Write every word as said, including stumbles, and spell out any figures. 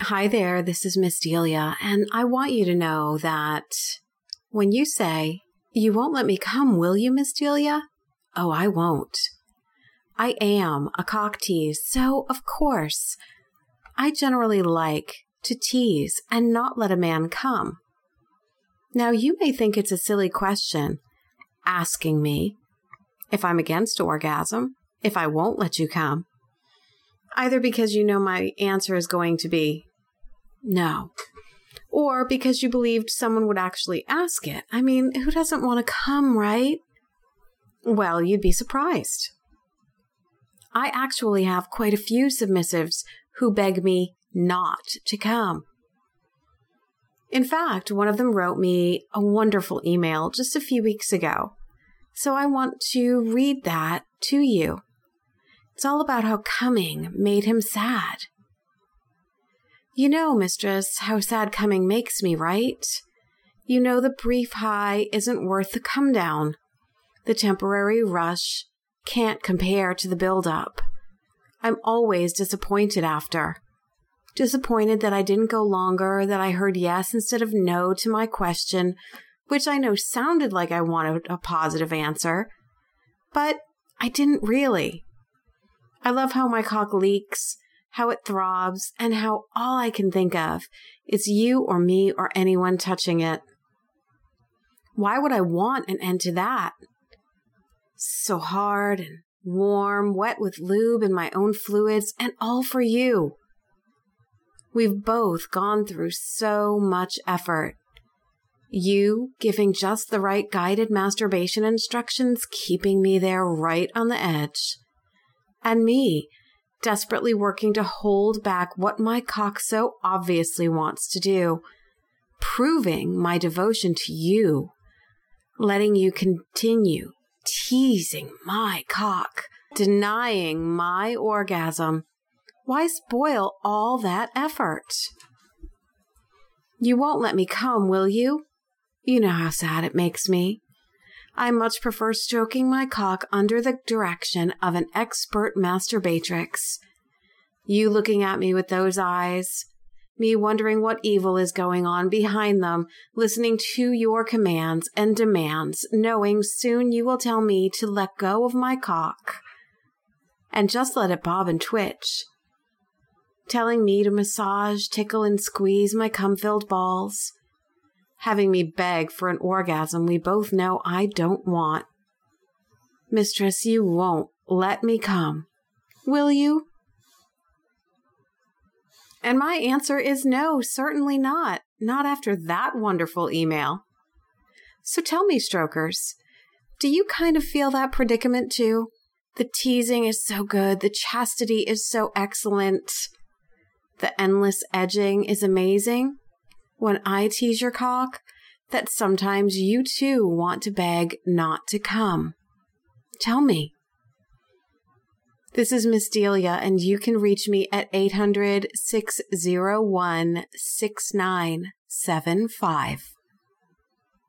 Hi there, this is Miss Delia, and I want you to know that when you say, "You won't let me come, will you, Miss Delia?" Oh, I won't. I am a cock tease, so, of course, I generally like to tease and not let a man come. Now, you may think it's a silly question, asking me if I'm against orgasm, if I won't let you come, either because you know my answer is going to be no, or because you believed someone would actually ask it. I mean, who doesn't want to come, right? Well, you'd be surprised. I actually have quite a few submissives who beg me not to come. In fact, one of them wrote me a wonderful email just a few weeks ago, so I want to read that to you. It's all about how coming made him sad. You know, mistress, how sad coming makes me, right? You know the brief high isn't worth the come down. The temporary rush can't compare to the build-up. I'm always disappointed after. Disappointed that I didn't go longer, that I heard yes instead of no to my question, which I know sounded like I wanted a positive answer, but I didn't really. I love how my cock leaks, how it throbs, and how all I can think of is you or me or anyone touching it. Why would I want an end to that? So hard and warm, wet with lube and my own fluids, and all for you. We've both gone through so much effort. You giving just the right guided masturbation instructions, keeping me there right on the edge. And me desperately working to hold back what my cock so obviously wants to do, proving my devotion to you, letting you continue teasing my cock, denying my orgasm. Why spoil all that effort? You won't let me come, will you? You know how sad it makes me. I much prefer stroking my cock under the direction of an expert masturbatrix. You looking at me with those eyes, me wondering what evil is going on behind them, listening to your commands and demands, knowing soon you will tell me to let go of my cock and just let it bob and twitch, telling me to massage, tickle, and squeeze my cum-filled balls, having me beg for an orgasm we both know I don't want. Mistress, you won't let me come, will you? And my answer is no, certainly not. Not after that wonderful email. So tell me, strokers, do you kind of feel that predicament too? The teasing is so good. The chastity is so excellent. The endless edging is amazing. When I tease your cock, that sometimes you too want to beg not to come. Tell me. This is Miss Delia, and you can reach me at eight hundred, six oh one, six nine seven five.